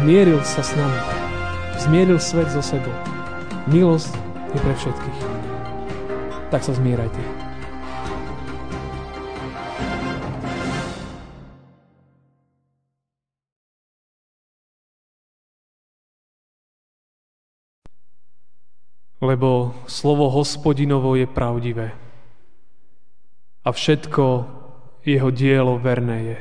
zmieril sa s nami. Zmieril svet so sebou. Milosť je pre všetkých. Tak sa zmieraj ty. Lebo slovo Hospodinovo je pravdivé a všetko jeho dielo verné je.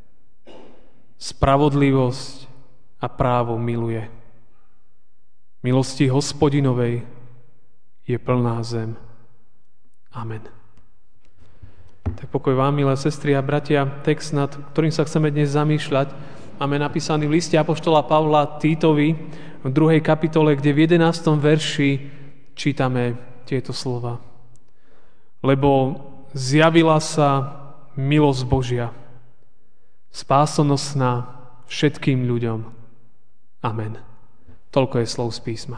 Spravodlivosť a právo miluje. Milosti Hospodinovej je plná zem. Amen. Tak pokoj vám, milé sestry a bratia, text, nad ktorým sa chceme dnes zamýšľať, máme napísaný v liste apoštola Pavla Títovi v 2. kapitole, kde v 11. verši čítame tieto slova. Lebo zjavila sa milosť Božia, spásonosná všetkým ľuďom. Amen. Toľko je slov z písma.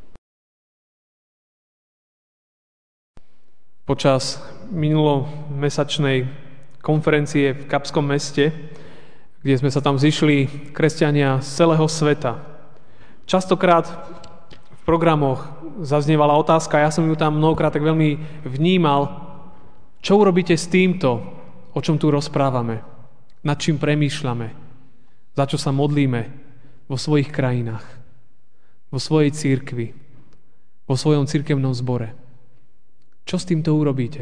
Počas minulomesačnej konferencie v Kapskom meste, kde sme sa tam zišli kresťania z celého sveta, častokrát v programoch zaznievala otázka, ja som ju tam mnohokrát tak veľmi vnímal, čo urobíte s týmto, o čom tu rozprávame, nad čím premýšľame, za čo sa modlíme vo svojich krajinách, vo svojej cirkvi, vo svojom cirkevnom zbore. Čo s týmto urobíte?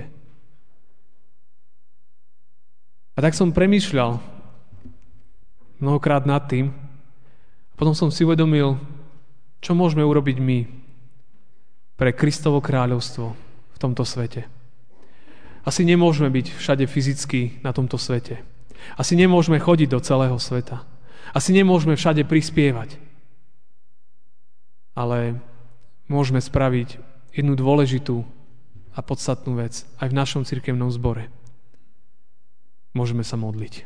A tak som premýšľal mnohokrát nad tým a potom som si uvedomil, čo môžeme urobiť my pre Kristovo kráľovstvo v tomto svete. Asi nemôžeme byť všade fyzicky na tomto svete. Asi nemôžeme chodiť do celého sveta. Asi nemôžeme všade prispievať. Ale môžeme spraviť jednu dôležitú a podstatnú vec aj v našom cirkevnom zbore. Môžeme sa modliť.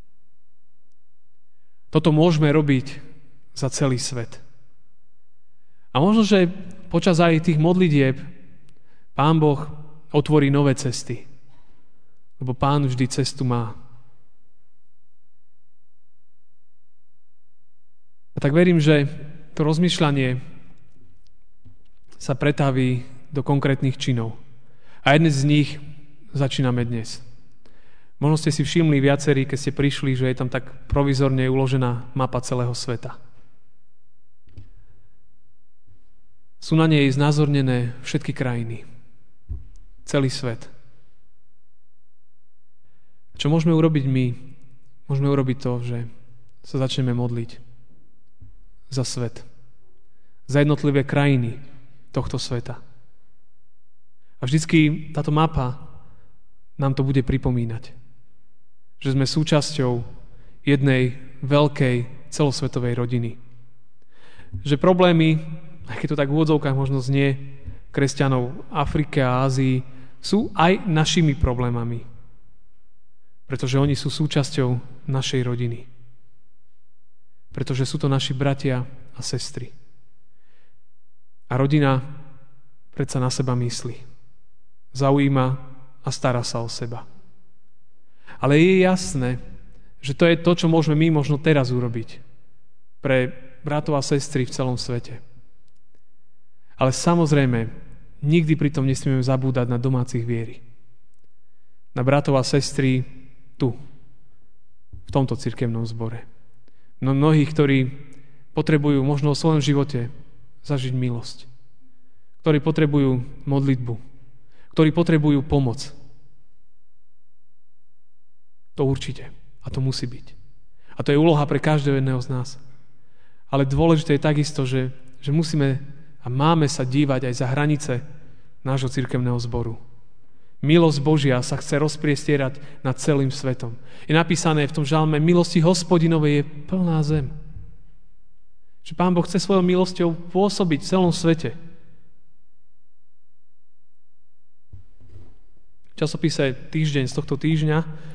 Toto môžeme robiť za celý svet. A možno, že počas aj tých modlitieb Pán Boh otvorí nové cesty. Lebo Pán vždy cestu má. A tak verím, že to rozmýšľanie sa pretaví do konkrétnych činov. A jeden z nich začíname dnes. Možno ste si všimli viacerí, keď ste prišli, že je tam tak provizorne uložená mapa celého sveta. Sú na nej znázornené všetky krajiny. Celý svet. Čo môžeme urobiť my? Môžeme urobiť to, že sa začneme modliť za svet. Za jednotlivé krajiny tohto sveta. A vždycky táto mapa nám to bude pripomínať. Že sme súčasťou jednej veľkej celosvetovej rodiny. Že problémy, aj keď to tak v úvodzovkách možno znie, kresťanov v Afrike a Ázii, sú aj našimi problémami. Pretože oni sú súčasťou našej rodiny. Pretože sú to naši bratia a sestry. A rodina predsa na seba myslí. Zaujíma a stará sa o seba. Ale je jasné, že to je to, čo môžeme my možno teraz urobiť pre bratov a sestry v celom svete. Ale samozrejme, nikdy pritom nesmieme zabúdať na domácich viery. Na bratov a sestry tu, v tomto cirkevnom zbore. No mnohých, ktorí potrebujú možno v svojom živote zažiť milosť. Ktorí potrebujú modlitbu. Ktorí potrebujú pomoc. To určite. A to musí byť. A to je úloha pre každého jedného z nás. Ale dôležité je takisto, že musíme a máme sa dívať aj za hranice nášho cirkevného zboru. Milosť Božia sa chce rozpriestierať nad celým svetom. Je napísané v tom žalme, milosti Hospodinovej je plná zem. Že Pán Boh chce svojou milosťou pôsobiť v celom svete. V časopise Týždeň z tohto týždňa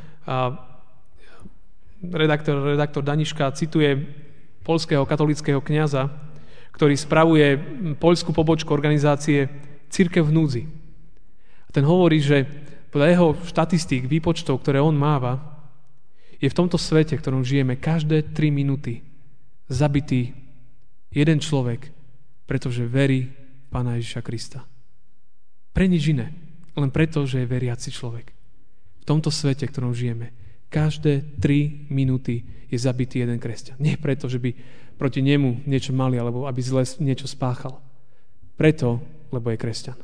redaktor Daniška cituje poľského katolického kňaza, ktorý spravuje poľskú pobočku organizácie Cirkev v núdzi. A ten hovorí, že podľa jeho štatistík, výpočtov, ktoré on máva, je v tomto svete, v ktorom žijeme, každé 3 minúty zabitý jeden človek, pretože verí Pána Ježiša Krista. Pre nič iné, len preto, že je veriaci človek. V tomto svete, v ktorom žijeme, každé 3 minúty je zabitý jeden kresťan. Nie preto, že by proti nemu niečo mali, alebo aby zle niečo spáchal. Preto, lebo je kresťan.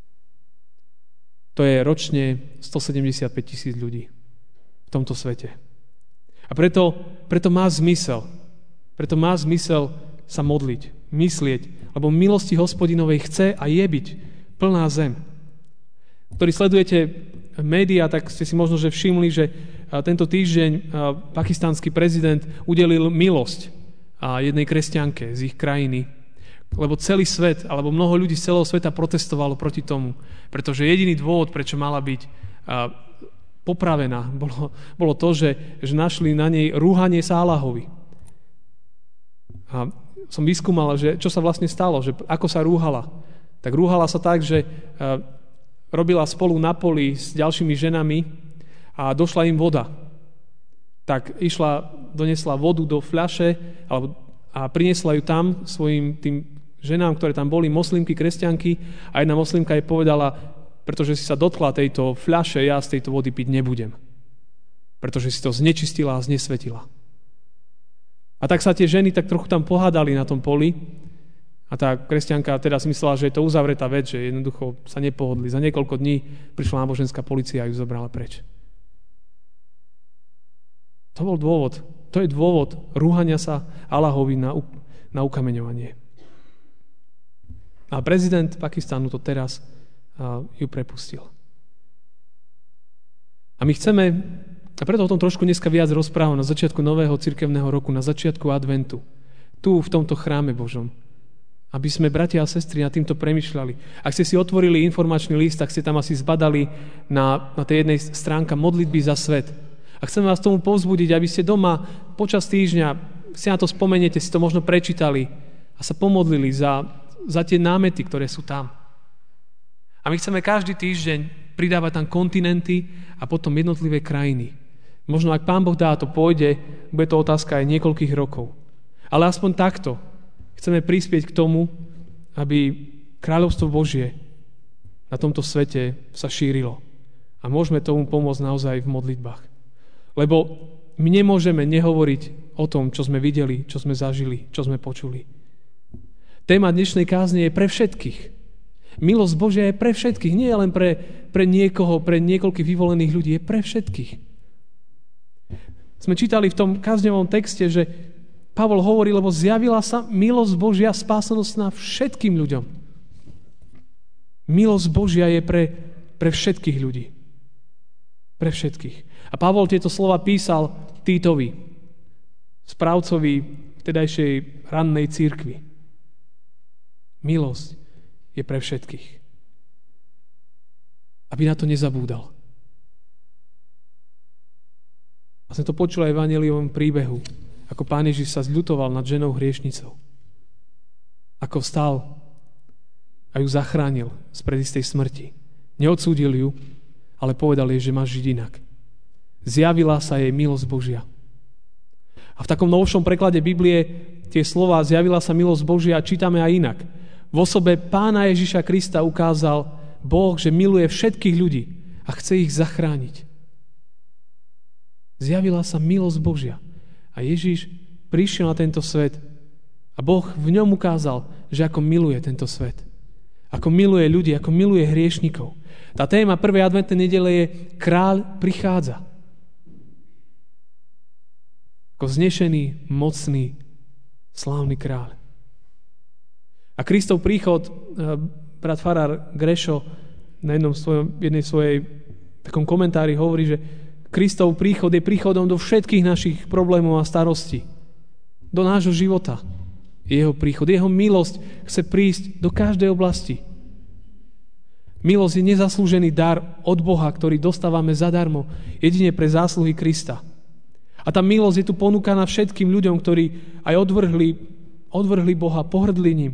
To je ročne 175 000 ľudí v tomto svete. A preto má zmysel. Preto má zmysel sa modliť, myslieť, lebo milosti Hospodinovej chce a je byť plná zem. Ktorí sledujete médiá, tak ste si možno že všimli, že tento týždeň pakistánsky prezident udelil milosť jednej kresťanke z ich krajiny. Lebo celý svet, alebo mnoho ľudí z celého sveta protestovalo proti tomu. Pretože jediný dôvod, prečo mala byť popravená, bolo to, že našli na nej rúhanie sa Allahovi. A som vyskúmal, že čo sa vlastne stalo, že ako sa rúhala. Tak rúhala sa tak, že robila spolu na poli s ďalšími ženami a došla im voda. Tak donesla vodu do fľaše a priniesla ju tam svojim tým ženám, ktoré tam boli, moslimky, kresťanky, a jedna moslimka jej povedala, pretože si sa dotkla tejto fľaše, ja z tejto vody piť nebudem. Pretože si to znečistila a znesvetila. A tak sa tie ženy tak trochu tam pohádali na tom poli a tá kresťanka teda si myslela, že je to uzavretá vec, že jednoducho sa nepohodli. Za niekoľko dní prišla náboženská polícia a ju zobrala preč. To bol dôvod. To je dôvod rúhania sa Allahovi na ukameňovanie. A prezident Pakistánu to teraz ju prepustil. A my chceme, a preto o tom trošku dneska viac rozprávam na začiatku nového cirkevného roku, na začiatku adventu, tu v tomto chráme Božom, aby sme, bratia a sestry, nad týmto premýšľali. Ak ste si otvorili informačný list, tak ste tam asi zbadali na tej jednej stránke modlitby za svet. A chceme vás tomu povzbudiť, aby ste doma počas týždňa si na to spomeniete, si to možno prečítali a sa pomodlili za tie námety, ktoré sú tam. A my chceme každý týždeň pridávať tam kontinenty a potom jednotlivé krajiny. Možno ak Pán Boh dá, to pôjde, bude to otázka aj niekoľkých rokov. Ale aspoň takto chceme prispieť k tomu, aby kráľovstvo Božie na tomto svete sa šírilo. A môžeme tomu pomôcť naozaj v modlitbách. Lebo my nemôžeme nehovoriť o tom, čo sme videli, čo sme zažili, čo sme počuli. Téma dnešnej kázne je pre všetkých. Milosť Božia je pre všetkých, nie len pre niekoho, pre niekoľkých vyvolených ľudí, je pre všetkých. Sme čítali v tom kázňovom texte, že Pavol hovorí, lebo zjavila sa milosť Božia spásanosná všetkým ľuďom. Milosť Božia je pre všetkých ľudí. Pre všetkých. A Pavol tieto slova písal Títovi, správcovi vtedajšej rannej cirkvi. Milosť je pre všetkých. Aby na to nezabúdal. A sme to počuli aj v evanjeliovom príbehu, ako Pán Ježiš sa zľutoval nad ženou hriešnicou. Ako vstal a ju zachránil z predistej smrti. Neodsúdil ju, ale povedal jej, že má žiť inak. Zjavila sa jej milosť Božia. A v takom novšom preklade Biblie tie slova zjavila sa milosť Božia čítame aj inak. V osobe Pána Ježiša Krista ukázal Boh, že miluje všetkých ľudí a chce ich zachrániť. Zjavila sa milosť Božia. A Ježiš prišiel na tento svet a Boh v ňom ukázal, že ako miluje tento svet. Ako miluje ľudí, ako miluje hriešnikov. Tá téma prvej adventnej nedele je Kráľ prichádza. Ako vznešený, mocný, slávny kráľ. A Kristov príchod, brat farár Grešo na jednej svojej takom komentári hovorí, že Kristov príchod je príchodom do všetkých našich problémov a starostí. Do nášho života. Jeho príchod, jeho milosť chce prísť do každej oblasti. Milosť je nezaslúžený dar od Boha, ktorý dostávame zadarmo, jedine pre zásluhy Krista. A tá milosť je tu ponúkaná všetkým ľuďom, ktorí aj odvrhli Boha, pohrdli ním.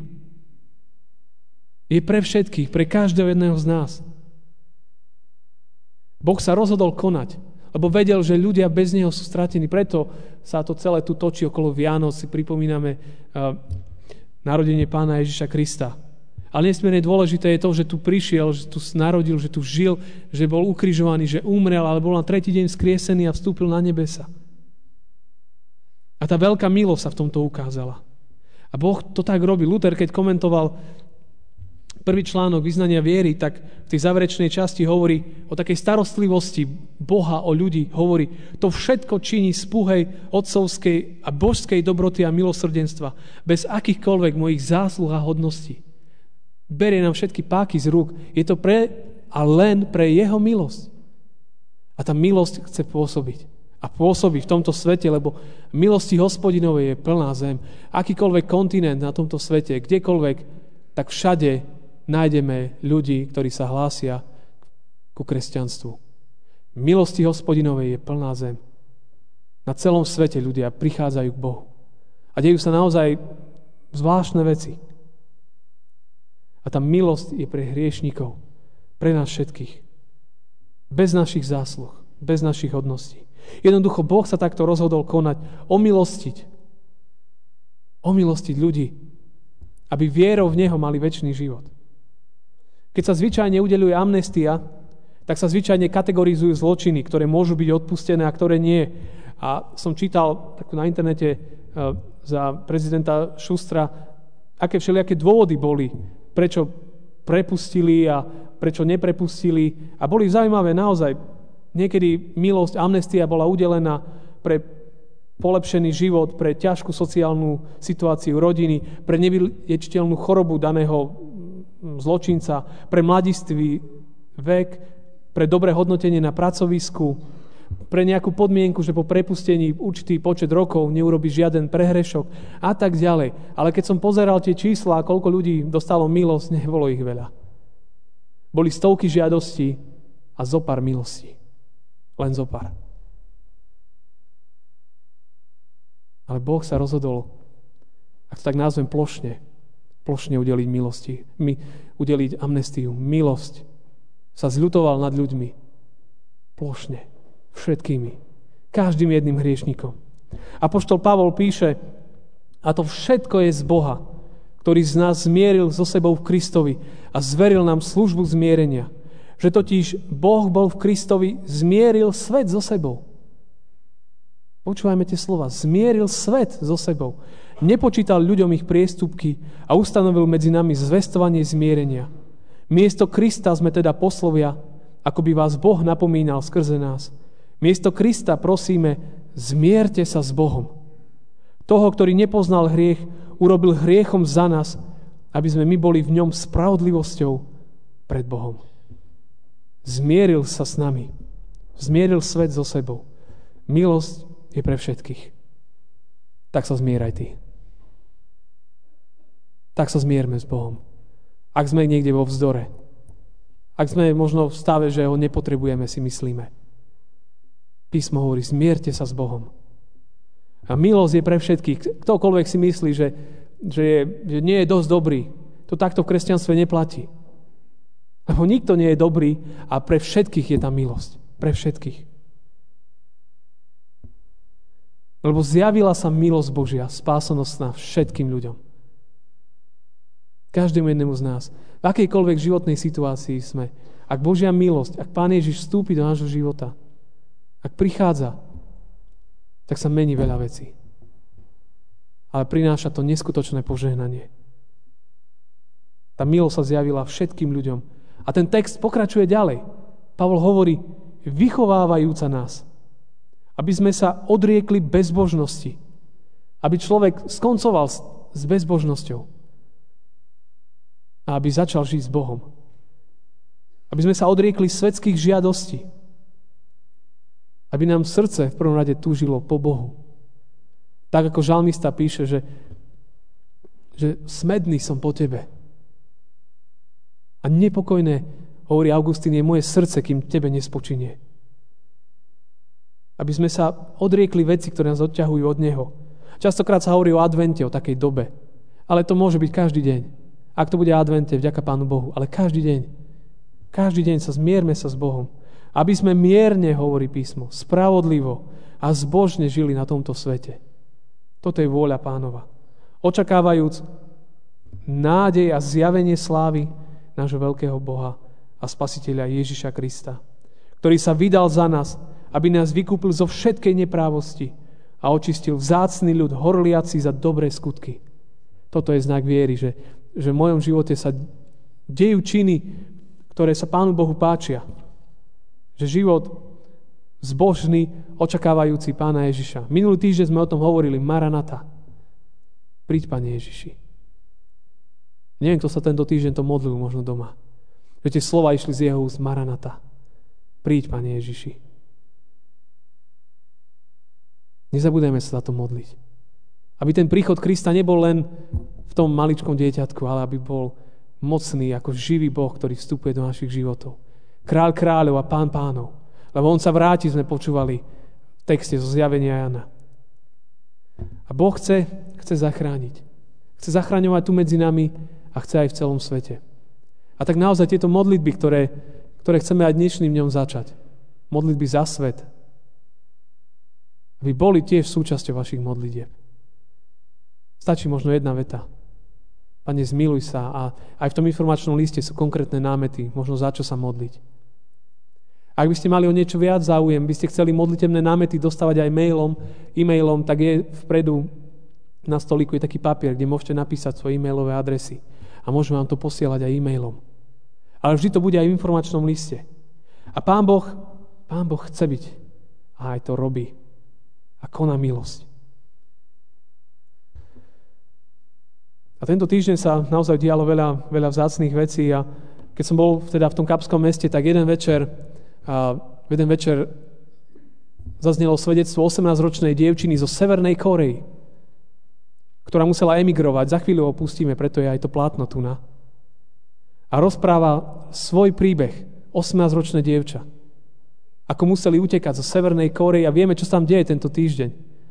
Je pre všetkých, pre každého jedného z nás. Boh sa rozhodol konať, Lebo vedel, že ľudia bez neho sú stratení. Preto sa to celé tu točí okolo Vianoc. Si pripomíname narodenie Pána Ježiša Krista. Ale nesmierne dôležité je to, že tu prišiel, že tu narodil, že tu žil, že bol ukrižovaný, že umrel, ale bol na tretí deň vzkriesený a vstúpil na nebesa. A tá veľká milosť sa v tomto ukázala. A Boh to tak robí. Luther, keď komentoval prvý článok vyznania viery, tak v tej záverečnej časti hovorí o takej starostlivosti Boha o ľudí. Hovorí, to všetko činí z púhej otcovskej a božskej dobroty a milosrdenstva, bez akýchkoľvek mojich zásluh a hodností. Berie nám všetky páky z rúk. Je to pre a len pre jeho milosť. A tá milosť chce pôsobiť. A pôsobí v tomto svete, lebo milosti Hospodinovej je plná zem. Akýkoľvek kontinent na tomto svete, kdekoľvek, tak všade nájdeme ľudí, ktorí sa hlásia ku kresťanstvu. Milosti Hospodinovej je plná zem. Na celom svete ľudia prichádzajú k Bohu. A dejú sa naozaj zvláštne veci. A tá milosť je pre hriešnikov, pre nás všetkých. Bez našich zásluh, bez našich hodností. Jednoducho Boh sa takto rozhodol konať, omilostiť ľudí, aby vierou v Neho mali večný život. Keď sa zvyčajne udeľuje amnestia, tak sa zvyčajne kategorizujú zločiny, ktoré môžu byť odpustené a ktoré nie. A som čítal takto na internete za prezidenta Šustra, aké všelijaké dôvody boli, prečo prepustili a prečo neprepustili. A boli zaujímavé naozaj. Niekedy milosť, amnestia bola udelená pre polepšený život, pre ťažkú sociálnu situáciu rodiny, pre nevyliečiteľnú chorobu daného zločinca, pre mladistvý vek, pre dobré hodnotenie na pracovisku, pre nejakú podmienku, že po prepustení určitý počet rokov neurobi žiaden prehrešok a tak ďalej. Ale keď som pozeral tie čísla, koľko ľudí dostalo milosť, nebolo ich veľa. Boli stovky žiadostí a zopár milostí. Len zopár. Ale Boh sa rozhodol, ak to tak nazvem plošne udeliť milosti. Udeliť amnestiu. Milosť. Sa zľutoval nad ľuďmi. Plošne. Všetkými. Každým jedným hriešnikom. Apoštol Pavol píše, a to všetko je z Boha, ktorý z nás zmieril so sebou v Kristovi a zveril nám službu zmierenia. Že totiž Boh bol v Kristovi, zmieril svet so sebou. Počúvajme tie slova. Zmieril svet so sebou. Nepočítal ľuďom ich priestupky a ustanovil medzi nami zvestovanie zmierenia. Miesto Krista sme teda poslovia, ako by vás Boh napomínal skrze nás. Miesto Krista prosíme, zmierte sa s Bohom. Toho, ktorý nepoznal hriech, urobil hriechom za nás, aby sme my boli v ňom spravodlivosťou pred Bohom. Zmieril sa s nami. Zmieril svet so sebou. Milosť je pre všetkých. Tak sa zmieraj ty. Tak sa zmierme s Bohom. Ak sme niekde vo vzdore. Ak sme možno v stave, že ho nepotrebujeme, si myslíme. Písmo hovorí, zmierte sa s Bohom. A milosť je pre všetkých. Ktokoľvek si myslí, že nie je dosť dobrý, to takto v kresťanstve neplatí. Lebo nikto nie je dobrý a pre všetkých je tá milosť. Pre všetkých. Lebo zjavila sa milosť Božia, spásonosná všetkým ľuďom. Každému jednému z nás. V akejkoľvek životnej situácii sme. Ak Božia milosť, ak Pán Ježiš vstúpi do nášho života, ak prichádza, tak sa mení veľa vecí. Ale prináša to neskutočné požehnanie. Tá milosť sa zjavila všetkým ľuďom. A ten text pokračuje ďalej. Pavol hovorí, vychovávajúca nás, aby sme sa odriekli bezbožnosti. Aby človek skoncoval s bezbožnosťou. A aby začal žiť s Bohom. Aby sme sa odriekli svetských žiadostí. Aby nám srdce v prvom rade túžilo po Bohu. Tak ako žalmista píše, že smedný som po tebe. A nepokojné, hovorí Augustín, je moje srdce, kým tebe nespočinie. Aby sme sa odriekli veci, ktoré nás odťahujú od Neho. Častokrát sa hovorí o advente, o takej dobe. Ale to môže byť každý deň. Ak to bude advente, vďaka Pánu Bohu. Ale každý deň. Každý deň sa zmierme sa s Bohom. Aby sme mierne, hovorí písmo, spravodlivo a zbožne žili na tomto svete. Toto je vôľa Pánova. Očakávajúc nádej a zjavenie slávy nášho veľkého Boha a Spasiteľa Ježiša Krista, ktorý sa vydal za nás, aby nás vykúpil zo všetkej neprávosti a očistil vzácny ľud, horliaci za dobré skutky. Toto je znak viery, že v mojom živote sa dejú činy, ktoré sa Pánu Bohu páčia. Že život zbožný, očakávajúci Pána Ježiša. Minulý týždeň sme o tom hovorili, Maranata. Príď, Pane Ježiši. Neviem, kto sa tento týždeň to modlil možno doma. Že tie slova išli z jeho úst, Maranata. Príď, Pane Ježiši. Nezabudajme sa za to modliť. Aby ten príchod Krista nebol len v tom maličkom dieťatku, ale aby bol mocný ako živý Boh, ktorý vstupuje do našich životov. Kráľ kráľov a pán pánov. Lebo on sa vráti, sme počúvali v texte zo Zjavenia Jana. A Boh chce zachrániť. Chce zachraňovať tu medzi nami a chce aj v celom svete. A tak naozaj tieto modlitby, ktoré chceme aj dnešným dňom začať. Modlitby za svet. Aby boli tiež súčasťou vašich modlitieb. Stačí možno jedna veta. Pane, zmiluj sa. A aj v tom informačnom liste sú konkrétne námety, možno za čo sa modliť. Ak by ste mali o niečo viac záujem, by ste chceli modlitebné námety dostávať aj e-mailom, tak je vpredu na stolíku je taký papier, kde môžete napísať svoje e-mailové adresy. A môžeme vám to posielať aj e-mailom. Ale vždy to bude aj v informačnom liste. A Pán Boh chce byť. A aj to robí. A koná milosť. A tento týždeň sa naozaj dialo veľa vzácnych vecí a keď som bol teda v tom Kapskom meste, tak jeden večer zaznelo svedectvo 18-ročnej dievčiny zo Severnej Kórey, ktorá musela emigrovať. Za chvíľu ho pustíme, preto je aj to plátno tu na. A rozpráva svoj príbeh, 18-ročné dievča. Ako museli utekať zo Severnej Kórey a vieme, čo sa tam deje tento týždeň.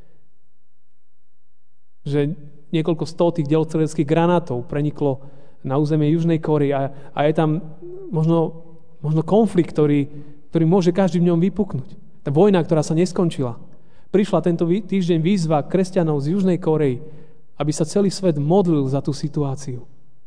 Že niekoľko tých delostreleckých granátov preniklo na územie Južnej Kórey a je tam možno konflikt, ktorý môže každý v ňom vypuknúť. Tá vojna, ktorá sa neskončila. Prišla tento týždeň výzva kresťanov z Južnej Kórey, aby sa celý svet modlil za tú situáciu.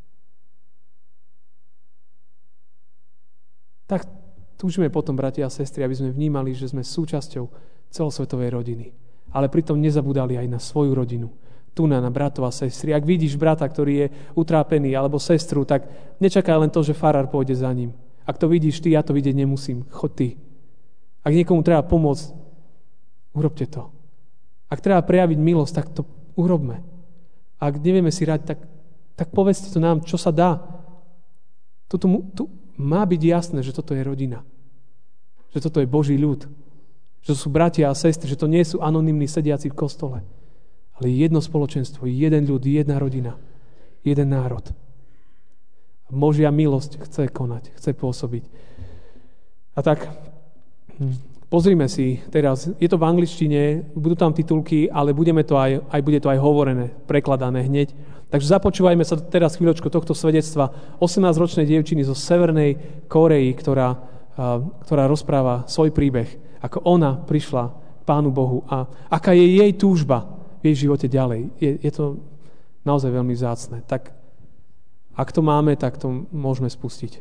Tak túžime potom, bratia a sestry, aby sme vnímali, že sme súčasťou celosvetovej rodiny. Ale pritom nezabudali aj na svoju rodinu. Tu na bratov a sestry. Ak vidíš brata, ktorý je utrápený, alebo sestru, tak nečakaj len to, že farár pôjde za ním. Ak to vidíš ty, ja to vidieť nemusím. Choď ty. Ak niekomu treba pomôcť, urobte to. Ak treba prejaviť milosť, tak to urobme. Ak nevieme si rať, tak povedzte to nám, čo sa dá. Tu má byť jasné, že toto je rodina. Že toto je Boží ľud. Že to sú bratia a sestry, že to nie sú anonymní sediaci v kostole. Ale jedno spoločenstvo, jeden ľud, jedna rodina, jeden národ. Božia milosť chce konať, chce pôsobiť. A tak pozrime si teraz, je to v angličtine, budú tam titulky, ale bude to aj hovorené, prekladané hneď. Takže započúvajme sa teraz chvíľočku tohto svedectva 18-ročnej dievčiny zo Severnej Kórey, ktorá rozpráva svoj príbeh, ako ona prišla k Pánu Bohu a aká je jej túžba v jej živote ďalej. Je to naozaj veľmi vzácne. Tak ak to máme, tak to môžeme spustiť.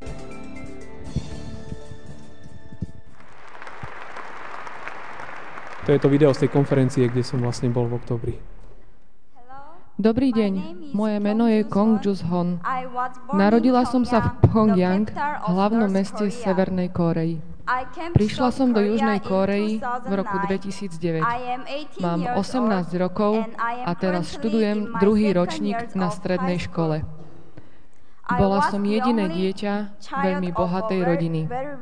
To je to video z tej konferencie, kde som vlastne bol v októbri. Dobrý deň, moje meno je Kong Jus-hon. Narodila som sa v Pyongyang, hlavnom meste Severnej Kórey. Prišla som do Južnej Kórey v roku 2009. Mám 18 rokov a teraz študujem druhý ročník na strednej škole. Bola som jediné dieťa veľmi bohatej rodiny.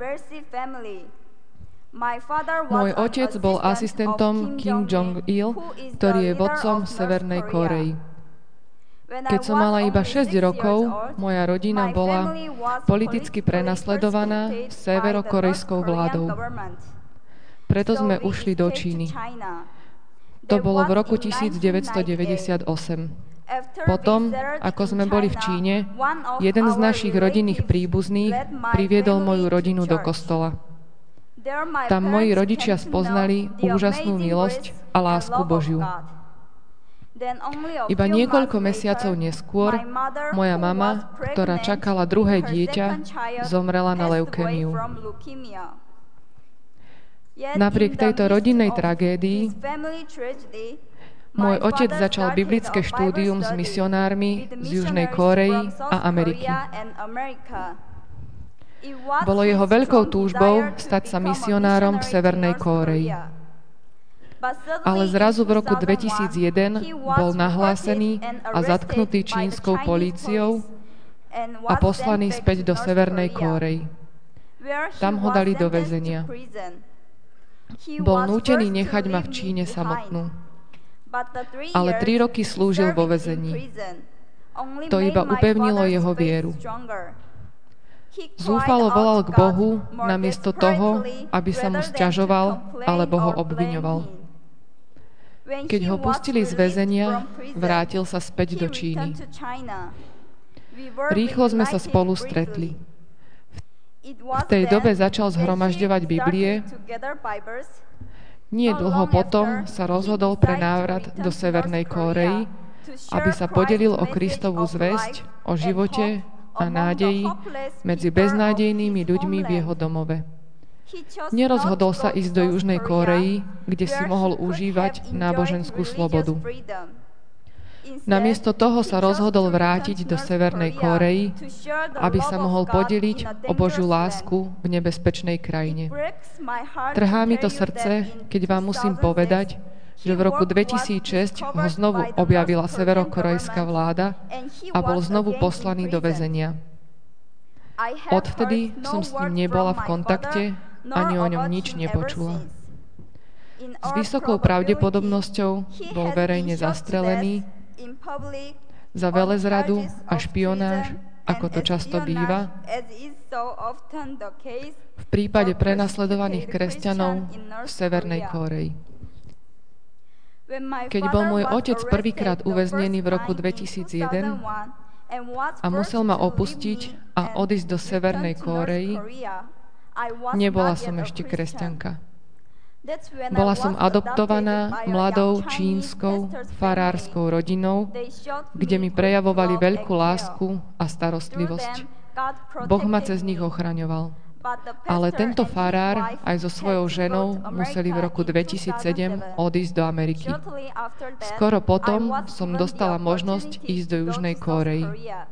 Môj otec bol asistentom Kim Jong-il, ktorý je vodcom Severnej Kórey. Keď som mala iba 6 rokov, moja rodina bola politicky prenasledovaná severokorejskou vládou. Preto sme ušli do Číny. To bolo v roku 1998. Potom, ako sme boli v Číne, jeden z našich rodinných príbuzných priviedol moju rodinu do kostola. Tam moji rodičia spoznali úžasnú milosť a lásku Božiu. Iba niekoľko mesiacov neskôr moja mama, ktorá čakala druhé dieťa, zomrela na leukémiu. Napriek tejto rodinnej tragédii môj otec začal biblické štúdium s misionármi z Južnej Kórey a Ameriky. Bolo jeho veľkou túžbou stať sa misionárom v Severnej Kórei. Ale zrazu v roku 2001 bol nahlásený a zatknutý čínskou políciou a poslaný späť do Severnej Kórey. Tam ho dali do väzenia. Bol nútený nechať ma v Číne samotnú. Ale 3 roky slúžil vo väzení. To iba upevnilo jeho vieru. Zúfalo volal k Bohu namiesto toho, aby sa mu sťažoval alebo ho obviňoval. Keď ho pustili z väzenia, vrátil sa späť do Číny. Rýchlo sme sa spolu stretli. V tej dobe začal zhromažďovať Biblie. Nie dlho potom sa rozhodol pre návrat do Severnej Kórey, aby sa podelil o Kristovú zvesť, o živote a nádeji medzi beznádejnými ľuďmi v jeho domove. Nerozhodol sa ísť do Južnej Kórey, kde si mohol užívať náboženskú slobodu. Namiesto toho sa rozhodol vrátiť do Severnej Kórey, aby sa mohol podeliť o Božiu lásku v nebezpečnej krajine. Trhá mi to srdce, keď vám musím povedať, že v roku 2006 ho znovu objavila severokorejská vláda a bol znovu poslaný do väzenia. Odvtedy som s ním nebola v kontakte, ani o ňom nič nepočula. S vysokou pravdepodobnosťou bol verejne zastrelený za velezradu a špionáž, ako to často býva, v prípade prenasledovaných kresťanov v Severnej Kórei. Keď bol môj otec prvýkrát uväznený v roku 2001 a musel ma opustiť a odísť do Severnej Kórei, nebola som ešte kresťanka. Bola som adoptovaná mladou čínskou farárskou rodinou, kde mi prejavovali veľkú lásku a starostlivosť. Boh ma cez nich ochraňoval. Ale tento farár aj so svojou ženou museli v roku 2007 odísť do Ameriky. Skoro potom som dostala možnosť ísť do Južnej Kórey.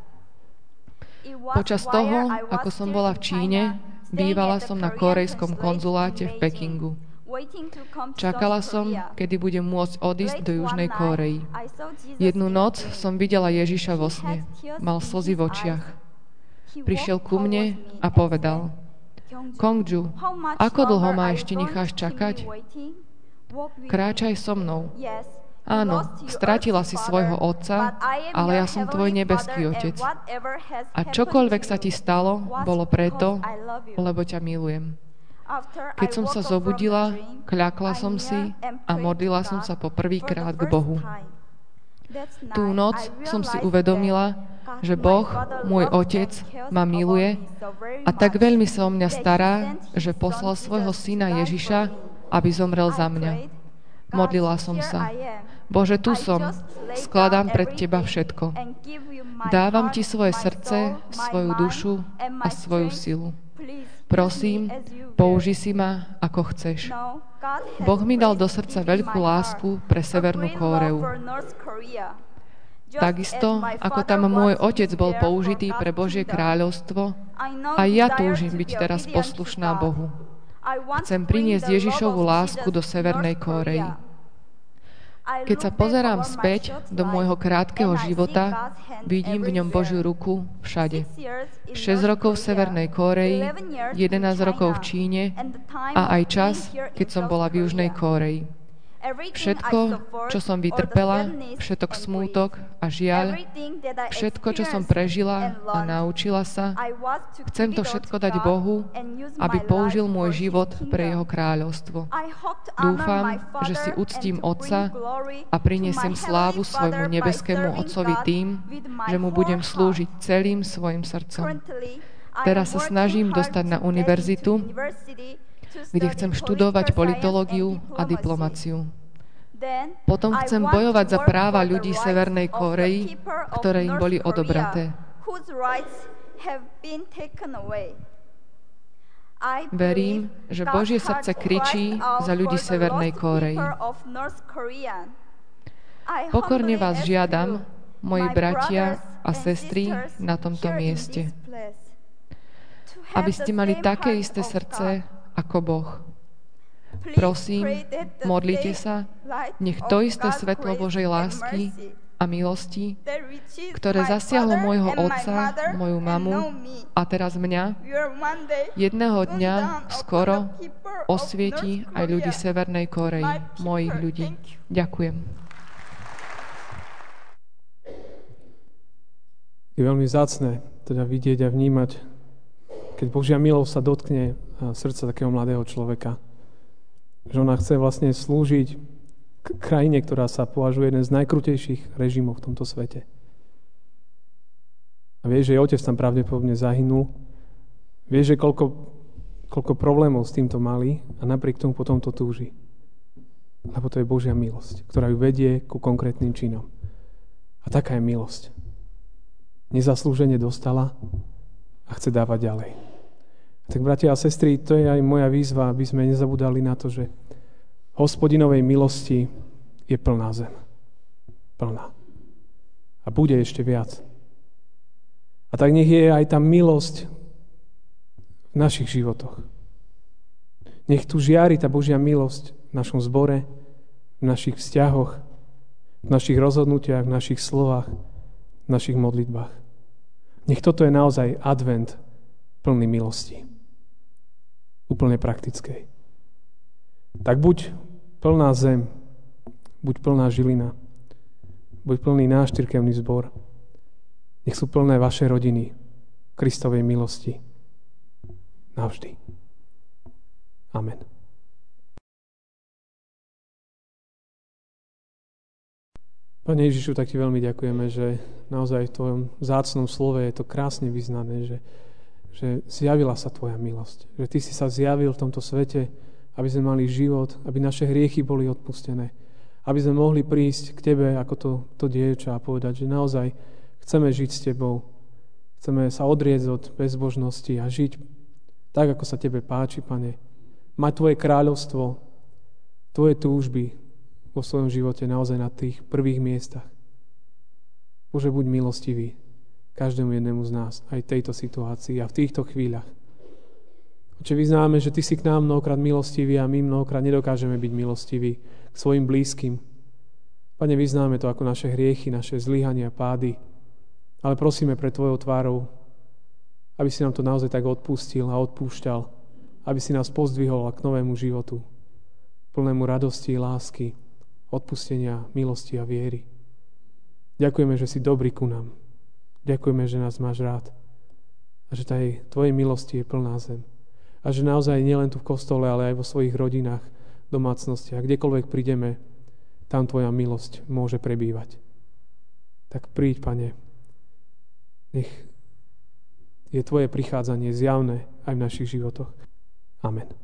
Počas toho, ako som bola v Číne, bývala som na kórejskom konzuláte v Pekingu. Čakala som, kedy budem môcť odísť do Južnej Kórey. Jednu noc som videla Ježiša vo sne. Mal slzy v očiach. Prišiel ku mne a povedal: Kongju, ako dlho ma ešte necháš čakať? Kráčaj so mnou. Áno, stratila si svojho otca, ale ja som tvoj nebeský otec. A čokoľvek sa ti stalo, bolo preto, lebo ťa milujem. Keď som sa zobudila, kľakla som si a modlila som sa po prvýkrát k Bohu. Tú noc som si uvedomila, že Boh, môj otec, ma miluje a tak veľmi sa o mňa stará, že poslal svojho syna Ježiša, aby zomrel za mňa. Modlila som sa: Bože, tu som, skladám pred Teba všetko. Dávam Ti svoje srdce, svoju dušu a svoju silu. Prosím, použi si ma, ako chceš. Boh mi dal do srdca veľkú lásku pre Severnú Kóreu. Takisto, ako tam môj otec bol použitý pre Božie kráľovstvo, aj ja túžim byť teraz poslušná Bohu. Chcem priniesť Ježišovu lásku do Severnej Kórei. Keď sa pozerám späť do môjho krátkeho života, vidím v ňom Božiu ruku všade. 6 rokov v Severnej Kórei, 11 rokov v Číne a aj čas, keď som bola v Južnej Kórei. Všetko, čo som vytrpela, všetok smútok a žiaľ, všetko, čo som prežila a naučila sa, chcem to všetko dať Bohu, aby použil môj život pre Jeho kráľovstvo. Dúfam, že si uctím Otca a priniesiem slávu svojmu nebeskému Otcovi tým, že mu budem slúžiť celým svojim srdcom. Teraz sa snažím dostať na univerzitu kde chcem študovať politológiu a diplomáciu. Potom chcem bojovať za práva ľudí Severnej Kórey, ktoré im boli odobraté. Verím, že Božie srdce kričí za ľudí Severnej Kórey. Pokorne vás žiadam, moji bratia a sestry na tomto mieste, aby ste mali také isté srdce ako Boh. Prosím, modlite sa, nech to isté svetlo Božej lásky a milosti, ktoré zasiahlo môjho otca, moju mamu a teraz mňa, jedného dňa skoro osvieti aj ľudí Severnej Kórey, mojich ľudí. Ďakujem. Je veľmi vzácne teda vidieť a vnímať, keď Božia milosť sa dotkne srdca takého mladého človeka. Že ona chce vlastne slúžiť krajine, ktorá sa považuje jeden z najkrutejších režimov v tomto svete. A vie, že jej otec tam pravdepodobne zahynul. Vie, že koľko problémov s týmto mali a napriek tomu potom to túži. Lebo to je Božia milosť, ktorá ju vedie ku konkrétnym činom. A taká je milosť. Nezaslúžene dostala a chce dávať ďalej. Tak, bratia a sestry, to je aj moja výzva, aby sme nezabudali na to, že Hospodinovej milosti je plná zem. Plná. A bude ešte viac. A tak nech je aj tá milosť v našich životoch. Nech tu žiari tá Božia milosť v našom zbore, v našich vzťahoch, v našich rozhodnutiach, v našich slovách, v našich modlitbách. Nech toto je naozaj advent plný milosti. Úplne praktickej. Tak buď plná zem, buď plná Žilina, buď plný náš cirkevný zbor. Nech sú plné vaše rodiny Kristovej milosti. Navždy. Amen. Pane Ježišu, tak ti veľmi ďakujeme, že naozaj v tvojom vzácnom slove je to krásne vyznané, že zjavila sa tvoja milosť. Že ty si sa zjavil v tomto svete, aby sme mali život, aby naše hriechy boli odpustené. Aby sme mohli prísť k tebe ako to dievča a povedať, že naozaj chceme žiť s tebou. Chceme sa odrieť od bezbožnosti a žiť tak, ako sa tebe páči, Pane. Mať tvoje kráľovstvo, tvoje túžby vo svojom živote naozaj na tých prvých miestach. Bože, buď milostivý každému jednému z nás, aj v tejto situácii a v týchto chvíľach. Oče, vyznáme, že ty si k nám mnohokrát milostivý a my mnohokrát nedokážeme byť milostiví k svojim blízkym. Pane, vyznáme to ako naše hriechy, naše zlyhania, pády, ale prosíme pred tvojou tvárou, aby si nám to naozaj tak odpustil a odpúšťal, aby si nás pozdvihol k novému životu, plnému radosti, lásky, odpustenia, milosti a viery. Ďakujeme, že si dobrý ku nám. Ďakujeme, že nás máš rád a že tvojej milosti je plná zem. A že naozaj nielen tu v kostole, ale aj vo svojich rodinách, domácnostiach, kdekoľvek prídeme, tam tvoja milosť môže prebývať. Tak príď, Pane, nech je tvoje prichádzanie zjavné aj v našich životoch. Amen.